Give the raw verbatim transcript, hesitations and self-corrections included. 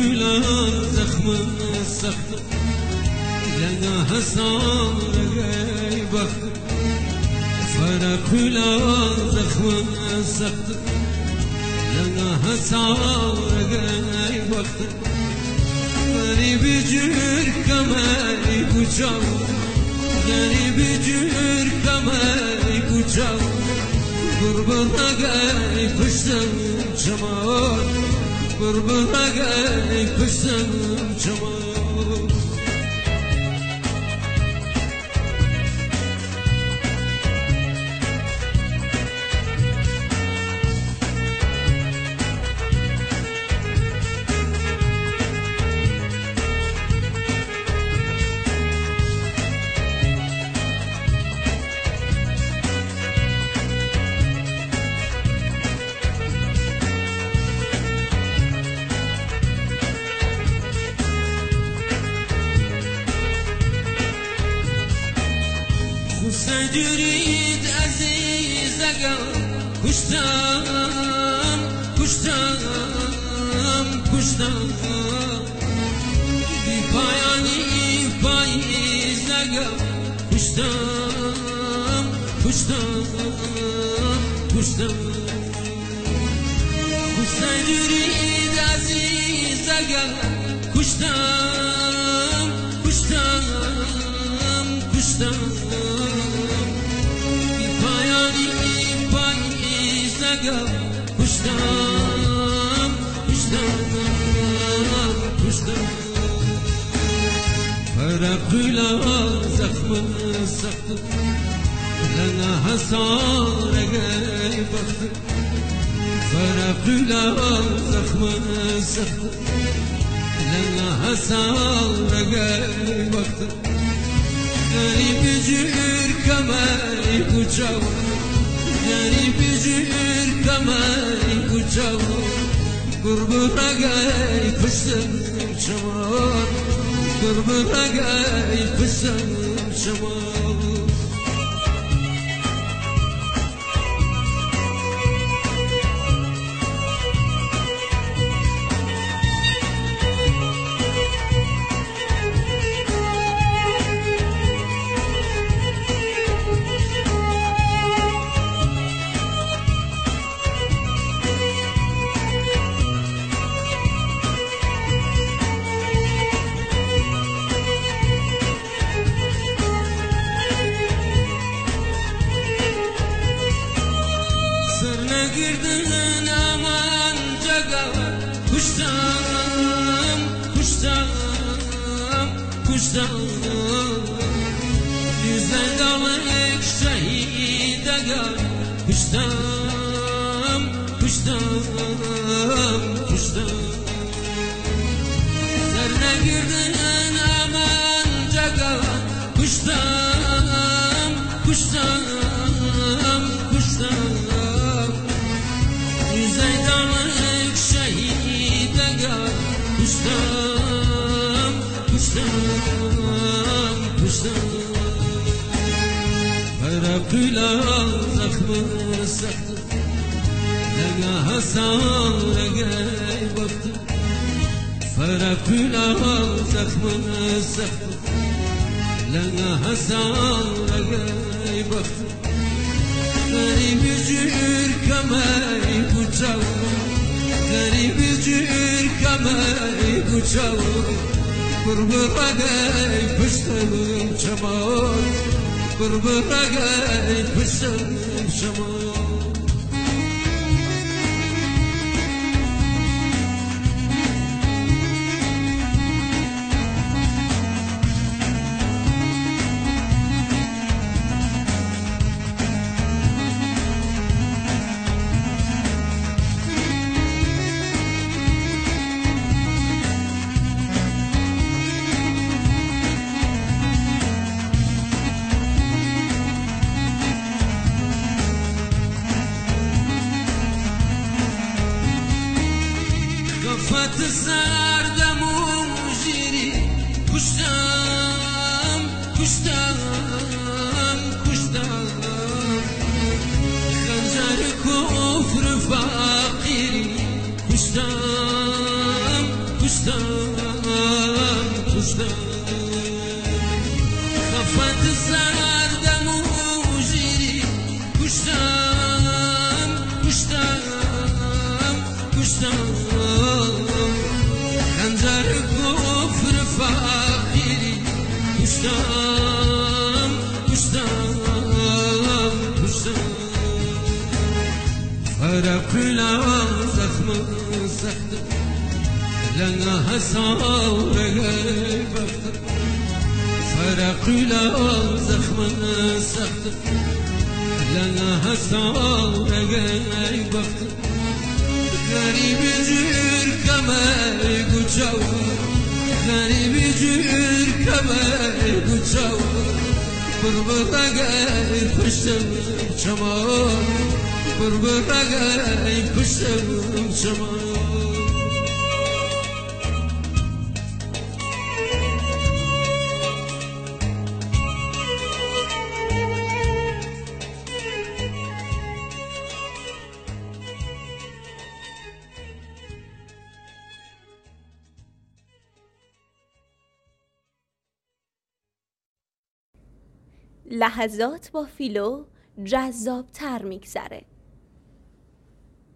كلا زخم سخت لنا حسان غيبك فرا كلا زخم سخت لنا حسان غيبك غريب جر كمالي بوچاو غريب جر كمالي بوچاو قربنا غاي پشتم جمال قربنا غاي پشتم جمال سجريد عزيز كشتم كشتم كشتم بپایانی پاییز كشتم كشتم كشتم سجريد عزيز كشتم كشتم كشتم كشتم كشتم كشتم فرق لا زخم سخت لنا حسار غيبك فرق لا زخم سخت لنا حسار غيبك غريب جر كمالي بوچاو غريب جر كمالي بوچاو قربنا غاي پشتم جمال قربنا غاي پشتم جمال girdin aman caga kuştan kuştan kuştan yüzden dalık şehide gel kuştan kuştan kuştan serine girdin aman caga kuştan kuştan kuştan Zeydanlık şehide gel Kuştam, kuştam, kuştam Ferakıyla zahmı saktı Lega hasan legay baktı Ferakıyla zahmı saktı Lega hasan legay baktı Garip jür kamay buçav Garip jür kamay buçav Kurbura gay pıştım çamal Kurbura gay pıştım çamal کشتم کشتم خفت زردم و جیری کشتم کشتم کشتم خنجر کفر فقیری کشتم کشتم کشتم فرق لا زخم سخت لنا حسار بخت فرق لا زخم سخت لنا حسار بخت غریب جور کمه گوچاو غریب جور کمه گوچاو بربرگه پشتم چمان بربرگه پشتم چمان لحظات با فیلو جذاب‌تر میگذره.